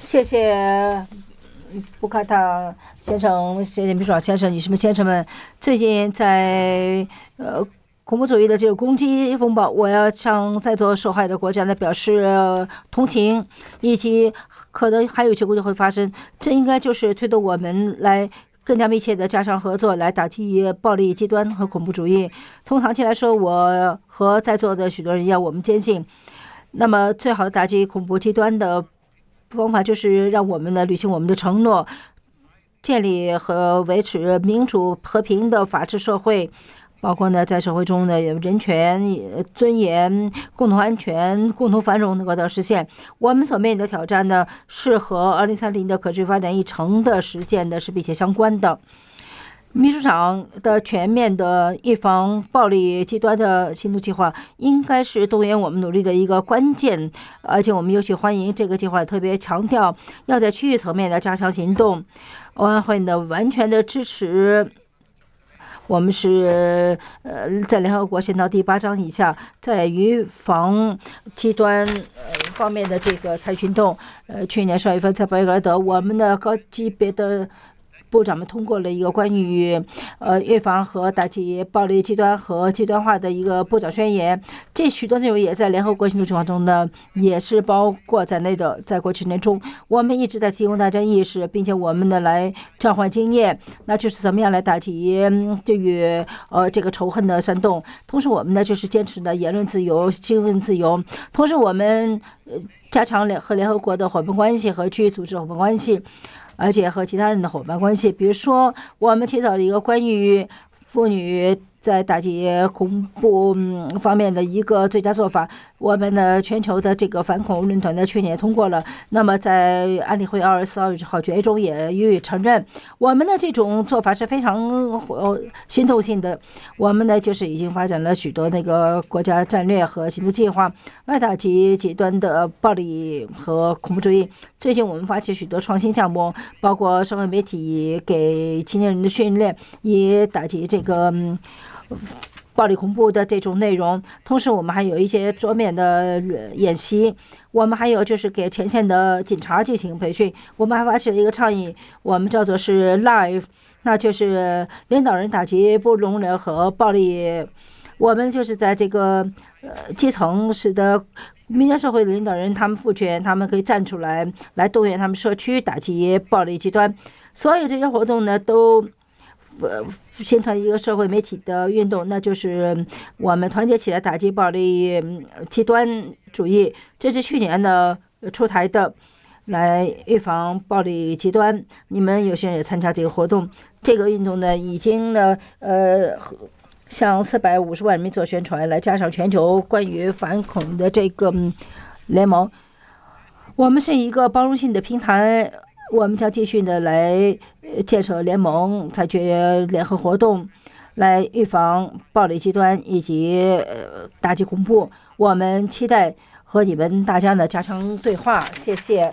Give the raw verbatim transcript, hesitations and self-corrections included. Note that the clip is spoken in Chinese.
谢谢布卡塔先生，谢谢秘书长先生、女士们、先生们。最近在呃恐怖主义的这个攻击风暴，我要向在座受害的国家呢表示、呃、同情，以及可能还有一些国家会发生。这应该就是推动我们来更加密切的加强合作，来打击暴力极端和恐怖主义。从长期来说，我和在座的许多人一样，我们坚信，那么最好的打击恐怖极端的方法就是让我们呢履行我们的承诺，建立和维持民主和平的法治社会，包括呢在社会中的人权、尊严、共同安全、共同繁荣能够得到实现。我们所面临的挑战呢，是和二零三零的可持续发展议程的实现的是密切相关的。秘书长的全面的预防暴力极端的行动计划，应该是动员我们努力的一个关键，而且我们尤其欢迎这个计划，特别强调要在区域层面的加强行动。欧安会呢完全的支持。我们是呃在联合国宪章第八章以下，在预防极端呃方面的这个采取行动。呃，去年十二月份在贝格德，我们的高级别的部长们通过了一个关于呃预防和打击暴力极端和极端化的一个部长宣言。这许多内容也在联合国行动计划中呢，也是包括在内的。在过去年中，我们一直在提供大家意识，并且我们呢来交换经验，那就是怎么样来打击对于呃这个仇恨的煽动。同时，我们呢就是坚持的言论自由、新闻自由。同时，我们呃加强联和联合国的伙伴关系和区域组织伙伴关系，而且和其他人的伙伴关系。比如说，我们起草了一个关于妇女在打击恐怖方面的一个最佳做法。我们的全球的这个反恐论坛呢，去年通过了。那么在安理会二十四号决议中也予以承认，我们的这种做法是非常呃心动性的。我们呢就是已经发展了许多那个国家战略和行动计划，来打击极端的暴力和恐怖主义。最近我们发起许多创新项目，包括社会媒体给青年人的训练，以打击这个嗯暴力恐怖的这种内容。同时，我们还有一些桌面的演习，我们还有就是给前线的警察进行培训。我们还发起了一个倡议，我们叫做是 Live， 那就是领导人打击不容忍和暴力。我们就是在这个呃基层，使得民间社会的领导人他们赋权，他们可以站出来，来动员他们社区打击暴力极端。所有这些活动呢，都呃形成一个社会媒体的运动，那就是我们团结起来打击暴力极端主义。这是去年呢出台的，来预防暴力极端。你们有些人也参加这个活动。这个运动呢，已经呢呃向四百五十万人民做宣传，来加上全球关于反恐的这个联盟。我们是一个包容性的平台，我们将继续的来建设联盟，采取联合活动，来预防暴力极端以及呃打击恐怖。我们期待和你们大家呢加强对话。谢谢。